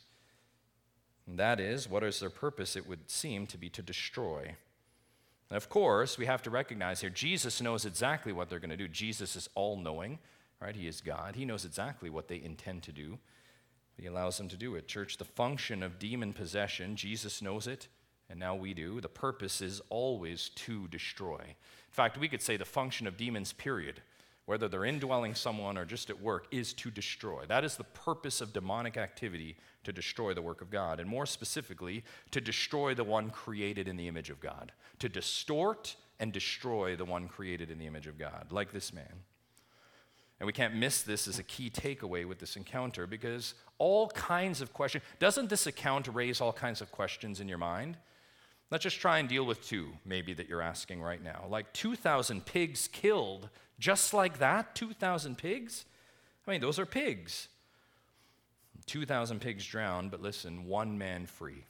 And that is, what is their purpose? It would seem to be to destroy. And of course, we have to recognize here, Jesus knows exactly what they're going to do. Jesus is all-knowing, right? He is God. He knows exactly what they intend to do. He allows them to do it. Church, the function of demon possession, Jesus knows it, and now we do. The purpose is always to destroy. In fact, we could say the function of demons, period, whether they're indwelling someone or just at work, is to destroy. That is the purpose of demonic activity, to destroy the work of God, and more specifically, to destroy the one created in the image of God, to distort and destroy the one created in the image of God, like this man. And we can't miss this as a key takeaway with this encounter, because all kinds of questions, doesn't this account raise all kinds of questions in your mind? Let's just try and deal with two, maybe, that you're asking right now. Like two thousand pigs killed, just like that? two thousand pigs? I mean, those are pigs. two thousand pigs drowned, but listen, one man free.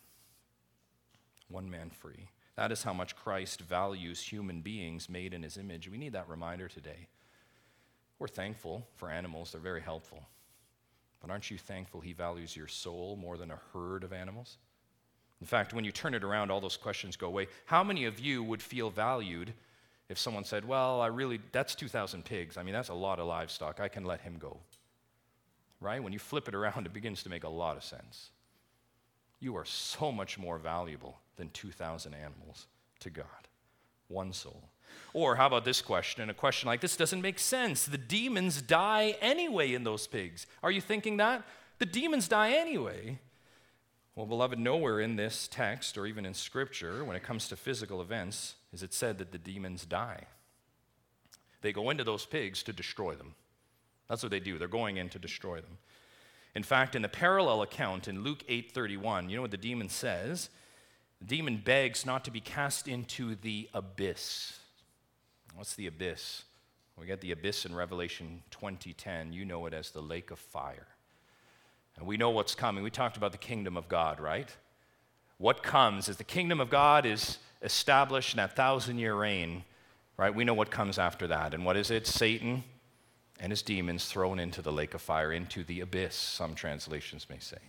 One man free. That is how much Christ values human beings made in his image. We need that reminder today. We're thankful for animals. They're very helpful. But aren't you thankful he values your soul more than a herd of animals? In fact, when you turn it around, all those questions go away. How many of you would feel valued if someone said, well, I really, that's two thousand pigs. I mean, that's a lot of livestock. I can let him go. Right? When you flip it around, it begins to make a lot of sense. You are so much more valuable than two thousand animals to God. One soul. Or how about this question? A question like this doesn't make sense. The demons die anyway in those pigs. Are you thinking that? The demons die anyway. Well, beloved, nowhere in this text or even in Scripture, when it comes to physical events, is it said that the demons die. They go into those pigs to destroy them. That's what they do. They're going in to destroy them. In fact, in the parallel account in Luke eight thirty-one, you know what the demon says? The demon begs not to be cast into the abyss. What's the abyss? We get the abyss in Revelation twenty ten. You know it as the lake of fire. And we know what's coming. We talked about the kingdom of God, right? What comes as the kingdom of God is established in that thousand-year reign, right? We know what comes after that. And what is it? Satan and his demons thrown into the lake of fire, into the abyss, some translations may say.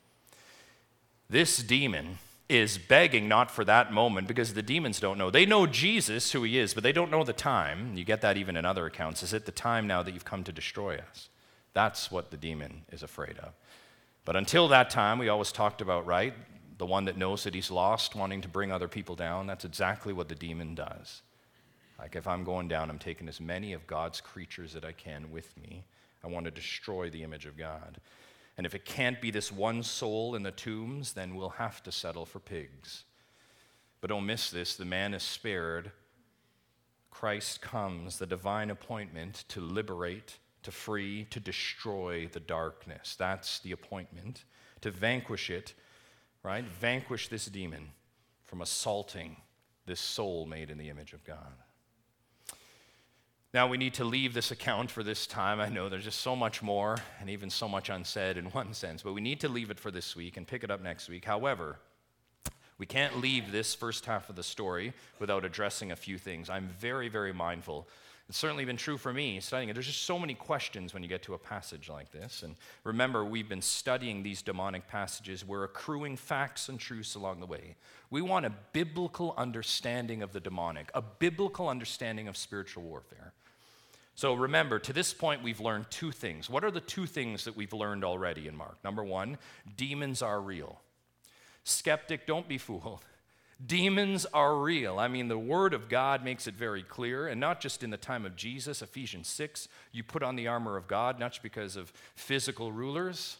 This demon is begging not for that moment, because the demons don't know. They know Jesus, who he is, but they don't know the time. You get that even in other accounts. Is it the time now that you've come to destroy us? That's what the demon is afraid of. But until that time, we always talked about, right, the one that knows that he's lost, wanting to bring other people down. That's exactly what the demon does. Like, if I'm going down, I'm taking as many of God's creatures that I can with me. I want to destroy the image of God. And if it can't be this one soul in the tombs, then we'll have to settle for pigs. But don't miss this, the man is spared. Christ comes, the divine appointment to liberate, to free, to destroy the darkness. That's the appointment, to vanquish it, right? Vanquish this demon from assaulting this soul made in the image of God. Now we need to leave this account for this time. I know there's just so much more and even so much unsaid in one sense, but we need to leave it for this week and pick it up next week. However, we can't leave this first half of the story without addressing a few things. I'm very, very mindful. It's certainly been true for me studying it. There's just so many questions when you get to a passage like this. And remember, we've been studying these demonic passages. We're accruing facts and truths along the way. We want a biblical understanding of the demonic, a biblical understanding of spiritual warfare. So remember, to this point, we've learned two things. What are the two things that we've learned already in Mark? Number one, demons are real. Skeptic, don't be fooled. Demons are real. I mean, the Word of God makes it very clear, and not just in the time of Jesus. Ephesians six, you put on the armor of God, not just because of physical rulers,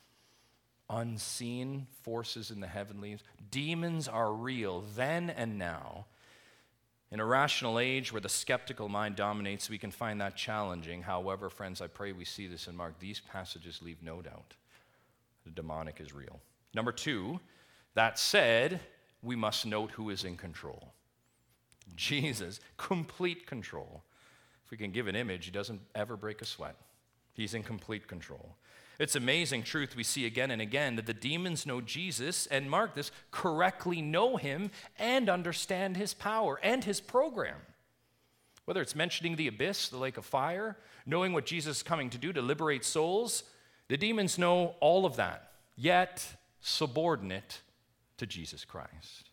unseen forces in the heavenlies. Demons are real then and now. In a rational age where the skeptical mind dominates, we can find that challenging. However, friends, I pray we see this in Mark. These passages leave no doubt. The demonic is real. Number two, that said, we must note who is in control. Jesus, complete control. If we can give an image, he doesn't ever break a sweat. He's in complete control. It's amazing truth we see again and again that the demons know Jesus, and mark this, correctly know him and understand his power and his program. Whether it's mentioning the abyss, the lake of fire, knowing what Jesus is coming to do to liberate souls, the demons know all of that, yet subordinate to Jesus Christ.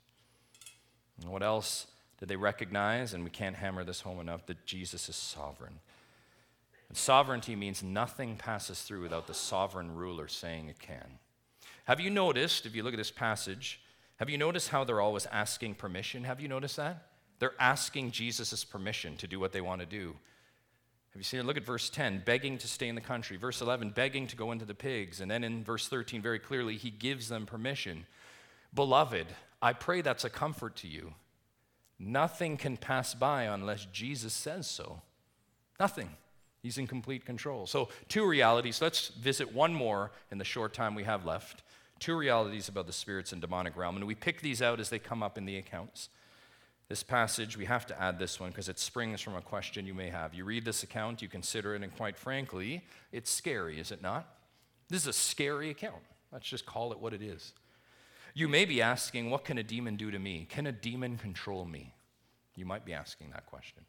And what else did they recognize? And we can't hammer this home enough, that Jesus is sovereign. And sovereignty means nothing passes through without the sovereign ruler saying it can. Have you noticed, if you look at this passage, have you noticed how they're always asking permission? Have you noticed that? They're asking Jesus' permission to do what they want to do. Have you seen it? Look at verse ten, begging to stay in the country. Verse eleven, begging to go into the pigs. And then in verse thirteen, very clearly, he gives them permission. Beloved, I pray that's a comfort to you. Nothing can pass by unless Jesus says so. Nothing. He's in complete control. So, two realities. Let's visit one more in the short time we have left. Two realities about the spirits and demonic realm. And we pick these out as they come up in the accounts. This passage, we have to add this one because it springs from a question you may have. You read this account, you consider it, and quite frankly, it's scary, is it not? This is a scary account. Let's just call it what it is. You may be asking, what can a demon do to me? Can a demon control me? You might be asking that question.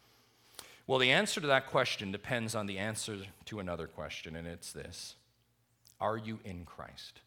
Well, the answer to that question depends on the answer to another question, and it's this. Are you in Christ?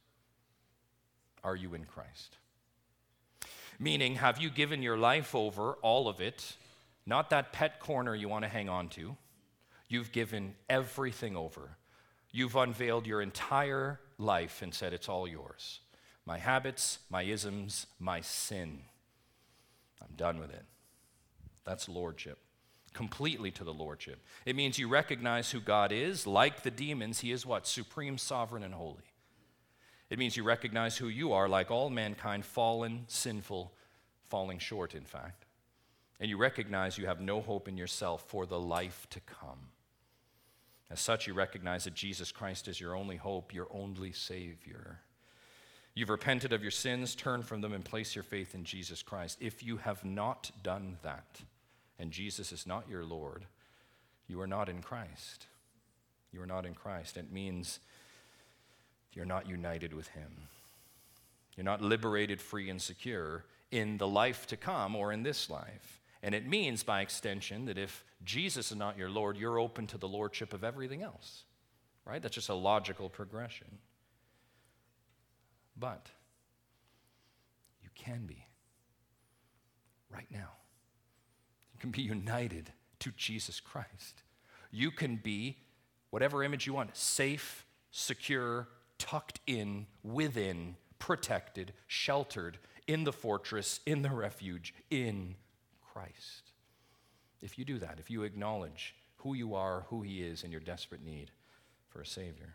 Are you in Christ? Meaning, have you given your life over, all of it, not that pet corner you want to hang on to. You've given everything over. You've unveiled your entire life and said, it's all yours. My habits, my isms, my sin. I'm done with it. That's lordship. Completely to the lordship. It means you recognize who God is. Like the demons, he is what? Supreme, sovereign, and holy. It means you recognize who you are, like all mankind, fallen, sinful, falling short, in fact. And you recognize you have no hope in yourself for the life to come. As such, you recognize that Jesus Christ is your only hope, your only Savior. You've repented of your sins, turned from them, and placed your faith in Jesus Christ. If you have not done that, and Jesus is not your Lord, you are not in Christ. You are not in Christ. It means you're not united with him. You're not liberated, free, and secure in the life to come or in this life. And it means, by extension, that if Jesus is not your Lord, you're open to the lordship of everything else. Right? That's just a logical progression. But you can be right now. You can be united to Jesus Christ. You can be, whatever image you want, safe, secure, tucked in, within, protected, sheltered, in the fortress, in the refuge, in Christ. If you do that, if you acknowledge who you are, who he is, and your desperate need for a Savior.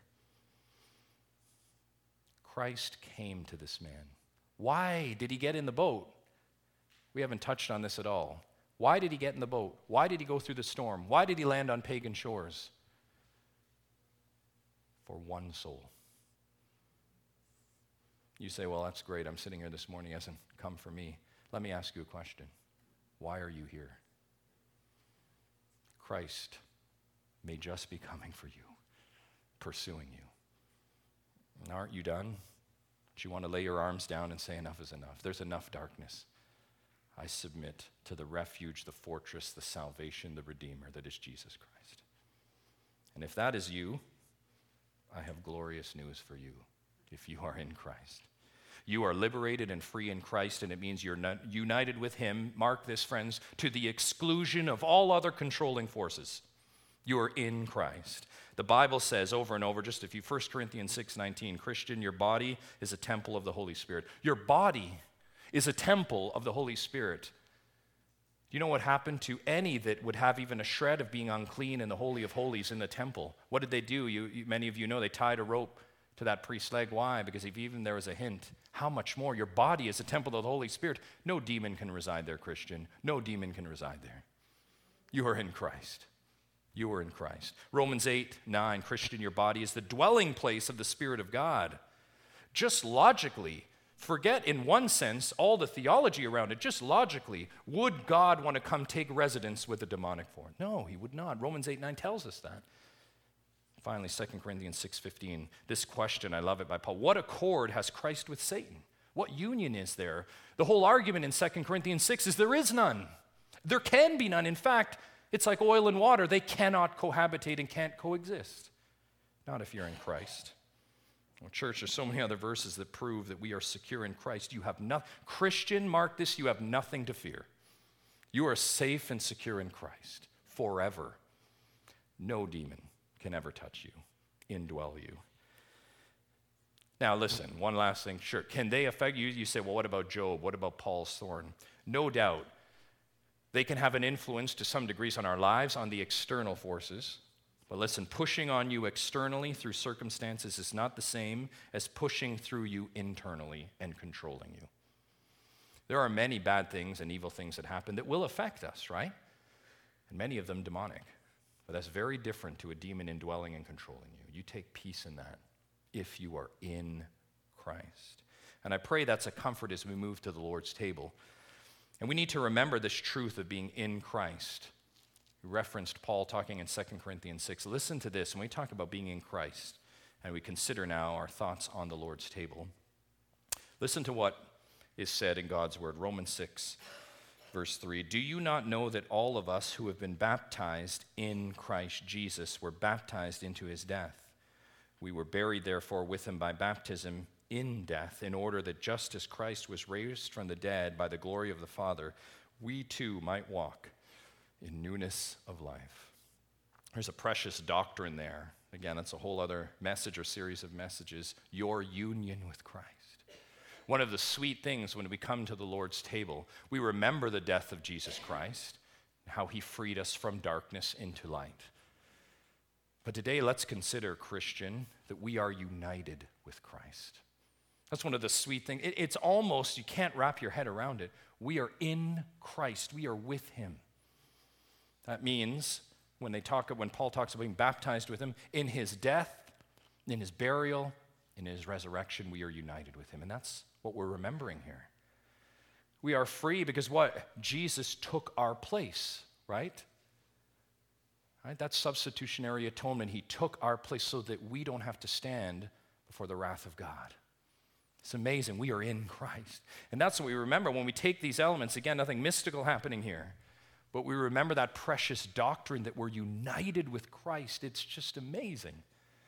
Christ came to this man. Why did he get in the boat? We haven't touched on this at all. Why did he get in the boat? Why did he go through the storm? Why did he land on pagan shores? for one soul. You say, well, that's great. I'm sitting here this morning. He hasn't come for me. Let me ask you a question. Why are you here? Christ may just be coming for you, pursuing you. And aren't you done? Do you want to lay your arms down and say enough is enough? There's enough darkness. I submit to the refuge, the fortress, the salvation, the Redeemer that is Jesus Christ. And if that is you, I have glorious news for you if you are in Christ. You are liberated and free in Christ, and it means you're united with him. Mark this, friends, to the exclusion of all other controlling forces. You are in Christ. The Bible says over and over, just if you, First Corinthians six nineteen, Christian, your body is a temple of the Holy Spirit. Your body is a temple of the Holy Spirit. Do you know what happened to any that would have even a shred of being unclean in the Holy of Holies in the temple? What did they do? You, you, many of you know they tied a rope to that priest's leg. Why? Because if even there was a hint, how much more? Your body is a temple of the Holy Spirit. No demon can reside there, Christian. No demon can reside there. You are in Christ. You are in Christ. Romans eight nine, Christian, your body is the dwelling place of the Spirit of God. Just logically, forget in one sense all the theology around it. Just logically, would God want to come take residence with a demonic form? No, he would not. Romans eight nine tells us that. Finally, Second Corinthians six fifteen, this question, I love it, by Paul. What accord has Christ with Satan? What union is there? The whole argument in Second Corinthians six is there is none. There can be none. In fact, it's like oil and water. They cannot cohabitate and can't coexist. Not if you're in Christ. Well, church, there's so many other verses that prove that we are secure in Christ. You have nothing. Christian, mark this, you have nothing to fear. You are safe and secure in Christ forever. No demon can ever touch you, indwell you. Now listen, one last thing. Sure, can they affect you? You say, well, what about Job? What about Paul's thorn? No doubt. They can have an influence to some degrees on our lives, on the external forces. But listen, pushing on you externally through circumstances is not the same as pushing through you internally and controlling you. There are many bad things and evil things that happen that will affect us, right? And many of them demonic. But that's very different to a demon indwelling and controlling you. You take peace in that if you are in Christ. And I pray that's a comfort as we move to the Lord's table. And we need to remember this truth of being in Christ. We referenced Paul talking in Second Corinthians six. Listen to this, when we talk about being in Christ, and we consider now our thoughts on the Lord's table. Listen to what is said in God's word, Romans six, verse three. Do you not know that all of us who have been baptized in Christ Jesus were baptized into his death? We were buried, therefore, with him by baptism in death, in order that just as Christ was raised from the dead by the glory of the Father, we too might walk in newness of life. There's a precious doctrine there. Again, that's a whole other message or series of messages. Your union with Christ. One of the sweet things when we come to the Lord's table, we remember the death of Jesus Christ, how he freed us from darkness into light. But today, let's consider, Christian, that we are united with Christ. That's one of the sweet things. It, it's almost, you can't wrap your head around it. We are in Christ. We are with him. That means when they talk, when Paul talks about being baptized with him, in his death, in his burial, in his resurrection, we are united with him. And that's what we're remembering here. We are free because what? Jesus took our place, right? Right? That's substitutionary atonement. He took our place so that we don't have to stand before the wrath of God. It's amazing. We are in Christ. And that's what we remember when we take these elements. Again, nothing mystical happening here. But we remember that precious doctrine that we're united with Christ. It's just amazing.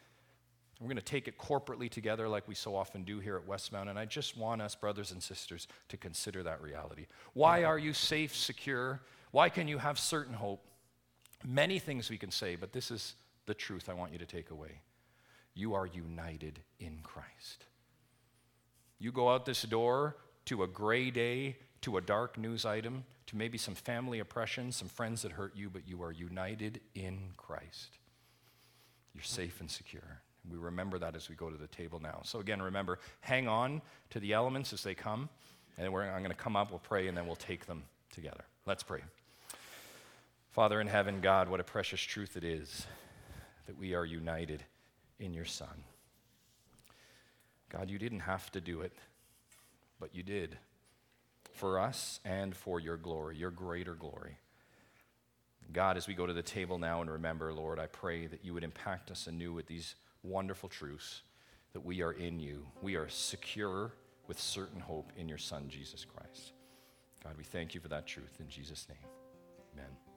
We're going to take it corporately together like we so often do here at Westmount. And I just want us, brothers and sisters, to consider that reality. Why are you safe, secure? Why can you have certain hope? Many things we can say, but this is the truth I want you to take away. You are united in Christ. You go out this door to a gray day, to a dark news item, to maybe some family oppression, some friends that hurt you, but you are united in Christ. You're safe and secure. And we remember that as we go to the table now. So again, remember, hang on to the elements as they come, and we're, I'm going to come up, we'll pray, and then we'll take them together. Let's pray. Father in heaven, God, what a precious truth it is that we are united in your Son. God, you didn't have to do it, but you did. For us and for your glory, your greater glory. God, as we go to the table now and remember, Lord, I pray that you would impact us anew with these wonderful truths, that we are in you. We are secure with certain hope in your Son, Jesus Christ. God, we thank you for that truth in Jesus' name. Amen.